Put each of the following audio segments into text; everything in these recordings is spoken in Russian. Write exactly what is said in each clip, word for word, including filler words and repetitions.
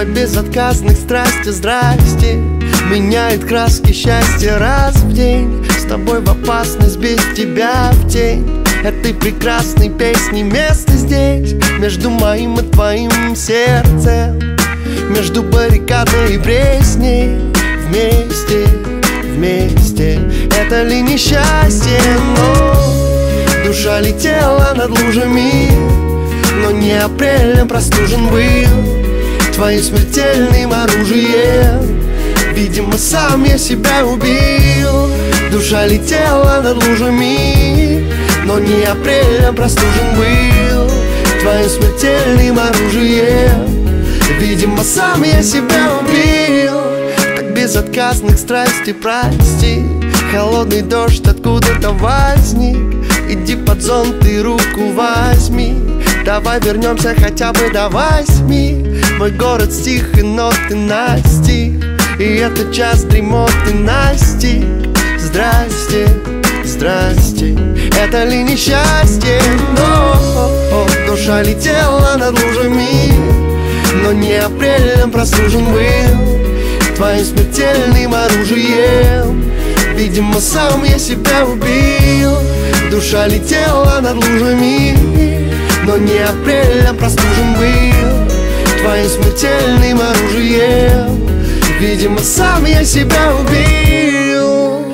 Твои безотказных страсти, здрасте, меняет краски счастья раз в день. С тобой в опасность, без тебя в тень этой прекрасной песни место здесь, между моим и твоим сердцем, между баррикадой и пресней. Вместе, вместе, это ли несчастье? Но душа летела над лужами, но не апрелем простужен был твоим смертельным оружием. Видимо, сам я себя убил. Душа летела над лужами, но не апрелем простужен был твоим смертельным оружием. Видимо, сам я себя убил. Так безотказных страстей прости. Холодный дождь откуда-то возник. Иди под зонт и руку возьми. Давай вернемся хотя бы до восьми. Мой город стих и ноты настиг, и этот час дремоты настиг. Здрасте, здрасте, это ли несчастье? Но душа летела над лужами, но не апрелем простужен был твоим смертельным оружием. Видимо, сам я себя убил. Душа летела над лужами, но не апрелем простужен был твоим смертельным оружием. Видимо, сам я себя убил.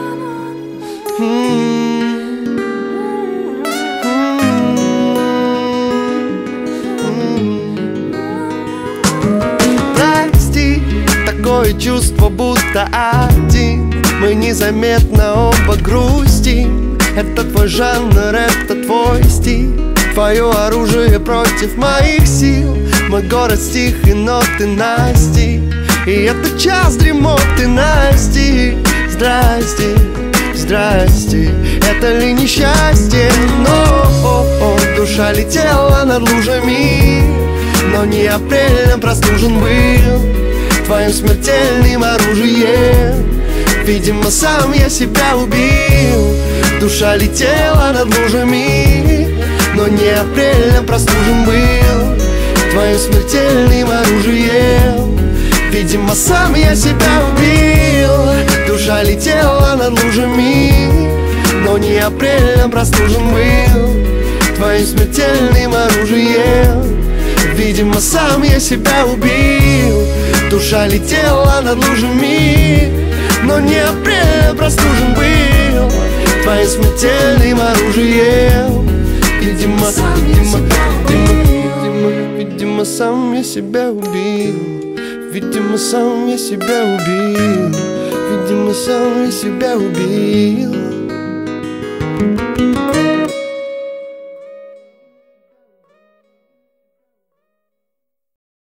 Прости, такое чувство, будто один мы незаметно оба грустим. Это твой жанр, это твой стиль, твое оружие против моих сил. Мой город стих и ноты настиг, и этот час дремоты настиг. Здрасте, здрасте, это ли несчастье? Но душа летела над лужами, но не апрелем простужен был твоим смертельным оружием. Видимо, сам я себя убил. Душа летела над лужами, но не апрелем простужен был твоим смертельным оружием. Видимо, сам я себя убил. Душа летела над лужами, но не апрелем простужен был твоим смертельным оружием. Видимо, сам я себя убил. Душа летела над лужами, но не апрелем простужен был твоим смертельным оружием. Видимо, видимо, видимо, видимо, сам я себя убил. Видимо, сам я себя убил. Видимо, сам я себя убил.